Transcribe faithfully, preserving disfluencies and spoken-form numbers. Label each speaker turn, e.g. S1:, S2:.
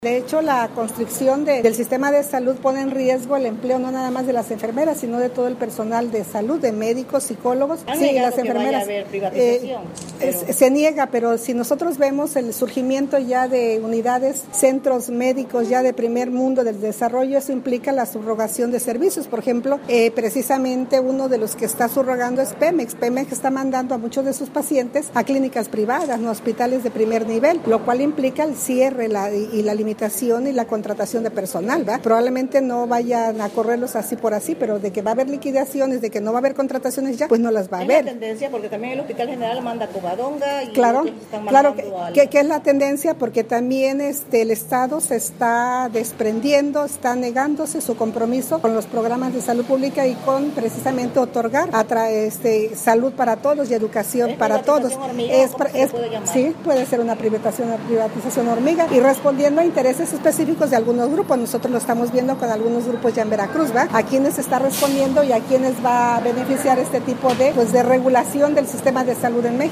S1: De hecho, la constricción de, del sistema de salud pone en riesgo el empleo no nada más de las enfermeras, sino de todo el personal de salud, de médicos, psicólogos.
S2: Han
S1: sí,
S2: las
S1: enfermeras.
S2: Que vaya a haber privatización,
S1: eh, pero... Se niega, pero si nosotros vemos el surgimiento ya de unidades, centros médicos ya de primer mundo del desarrollo, eso implica la subrogación de servicios. Por ejemplo, eh, precisamente uno de los que está subrogando es Pemex. Pemex está mandando a muchos de sus pacientes a clínicas privadas, no hospitales de primer nivel, lo cual implica el cierre la, y, y la limitación y la contratación de personal, ¿va? Probablemente no vayan a correrlos así por así, pero de que va a haber liquidaciones, de que no va a haber contrataciones ya, pues no las va a haber.
S2: Es la tendencia, porque también el Hospital General manda a Covadonga y
S1: claro,
S2: están
S1: claro que,
S2: al...
S1: que, que es la tendencia, porque también este el Estado se está desprendiendo, está negándose su compromiso con los programas de salud pública y con precisamente otorgar a tra, este, salud para todos y educación para todos.
S2: Hormiga,
S1: es,
S2: es,
S1: puede sí, puede ser una privatización, una privatización hormiga, y respondiendo a intereses específicos de algunos grupos. Nosotros lo estamos viendo con algunos grupos ya en Veracruz, ¿va? A quienes está respondiendo y a quienes va a beneficiar este tipo de, pues, de regulación del sistema de salud en México.